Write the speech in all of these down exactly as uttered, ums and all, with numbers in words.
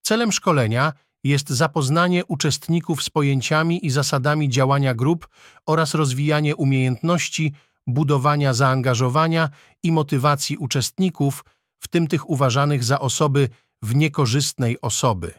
Celem szkolenia jest zapoznanie uczestników z pojęciami i zasadami działania grup oraz rozwijanie umiejętności budowania zaangażowania i motywacji uczestników, w tym tych uważanych za osoby w niekorzystnej osoby.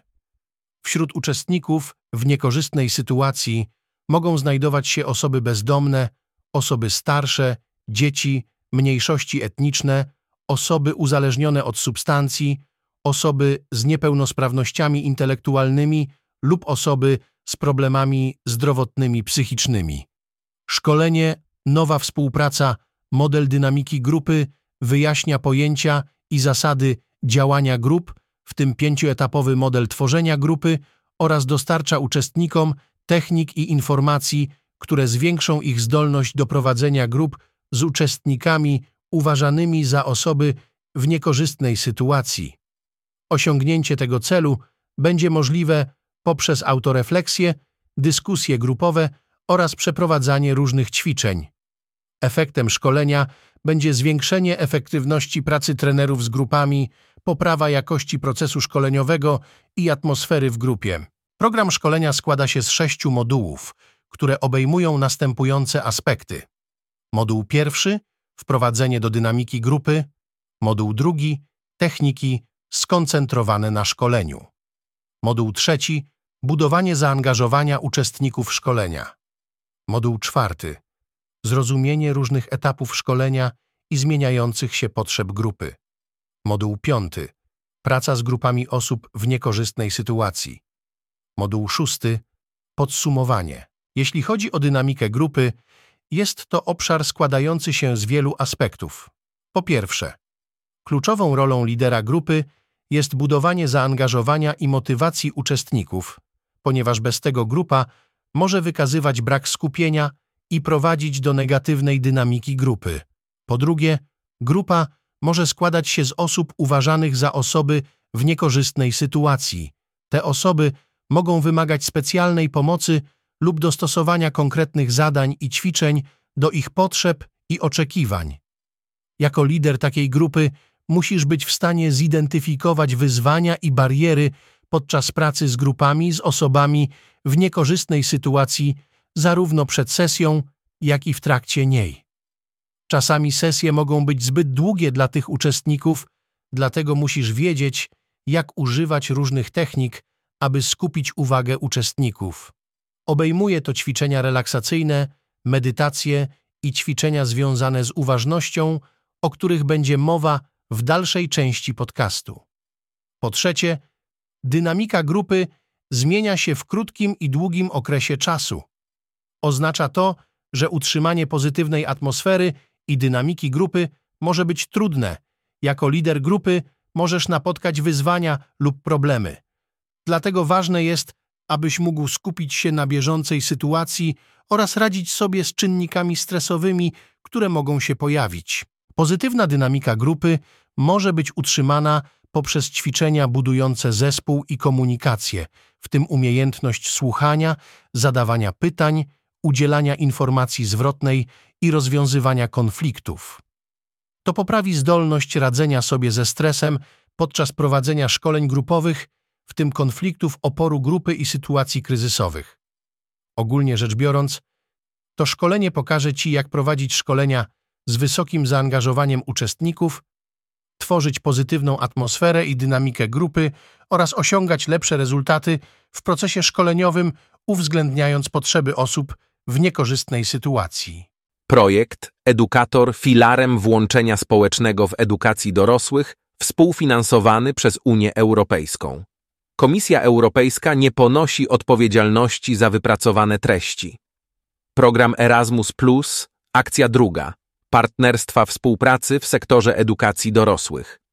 Wśród uczestników w niekorzystnej sytuacji mogą znajdować się osoby bezdomne, osoby starsze, dzieci, mniejszości etniczne, osoby uzależnione od substancji, osoby z niepełnosprawnościami intelektualnymi lub osoby z problemami zdrowotnymi psychicznymi. Szkolenie, nowa współpraca, model dynamiki grupy wyjaśnia pojęcia i zasady działania grup, w tym pięcioetapowy model tworzenia grupy, oraz dostarcza uczestnikom technik i informacji, które zwiększą ich zdolność do prowadzenia grup z uczestnikami uważanymi za osoby w niekorzystnej sytuacji. Osiągnięcie tego celu będzie możliwe poprzez autorefleksję, dyskusje grupowe oraz przeprowadzanie różnych ćwiczeń. Efektem szkolenia będzie zwiększenie efektywności pracy trenerów z grupami, poprawa jakości procesu szkoleniowego i atmosfery w grupie. Program szkolenia składa się z sześciu modułów, które obejmują następujące aspekty. Moduł pierwszy – wprowadzenie do dynamiki grupy. Moduł drugi – techniki skoncentrowane na szkoleniu. Moduł trzeci – budowanie zaangażowania uczestników szkolenia. Moduł czwarty – zrozumienie różnych etapów szkolenia i zmieniających się potrzeb grupy. Moduł piąty – praca z grupami osób w niekorzystnej sytuacji. Moduł szósty – podsumowanie. Jeśli chodzi o dynamikę grupy, jest to obszar składający się z wielu aspektów. Po pierwsze, kluczową rolą lidera grupy jest budowanie zaangażowania i motywacji uczestników, ponieważ bez tego grupa może wykazywać brak skupienia i prowadzić do negatywnej dynamiki grupy. Po drugie, grupa może składać się z osób uważanych za osoby w niekorzystnej sytuacji. Te osoby mogą wymagać specjalnej pomocy lub dostosowania konkretnych zadań i ćwiczeń do ich potrzeb i oczekiwań. Jako lider takiej grupy musisz być w stanie zidentyfikować wyzwania i bariery podczas pracy z grupami z osobami w niekorzystnej sytuacji zarówno przed sesją, jak i w trakcie niej. Czasami sesje mogą być zbyt długie dla tych uczestników, dlatego musisz wiedzieć, jak używać różnych technik, aby skupić uwagę uczestników. Obejmuje to ćwiczenia relaksacyjne, medytacje i ćwiczenia związane z uważnością, o których będzie mowa w dalszej części podcastu. Po trzecie, dynamika grupy zmienia się w krótkim i długim okresie czasu. Oznacza to, że utrzymanie pozytywnej atmosfery i dynamiki grupy może być trudne. Jako lider grupy możesz napotkać wyzwania lub problemy. Dlatego ważne jest, abyś mógł skupić się na bieżącej sytuacji oraz radzić sobie z czynnikami stresowymi, które mogą się pojawić. Pozytywna dynamika grupy może być utrzymana poprzez ćwiczenia budujące zespół i komunikację, w tym umiejętność słuchania, zadawania pytań, udzielania informacji zwrotnej i rozwiązywania konfliktów. To poprawi zdolność radzenia sobie ze stresem podczas prowadzenia szkoleń grupowych, w tym konfliktów, oporu grupy i sytuacji kryzysowych. Ogólnie rzecz biorąc, to szkolenie pokaże Ci, jak prowadzić szkolenia z wysokim zaangażowaniem uczestników, tworzyć pozytywną atmosferę i dynamikę grupy oraz osiągać lepsze rezultaty w procesie szkoleniowym, uwzględniając potrzeby osób w niekorzystnej sytuacji. Projekt Edukator filarem włączenia społecznego w edukacji dorosłych, współfinansowany przez Unię Europejską. Komisja Europejska nie ponosi odpowiedzialności za wypracowane treści. Program Erasmus plus, akcja druga. Partnerstwa współpracy w sektorze edukacji dorosłych.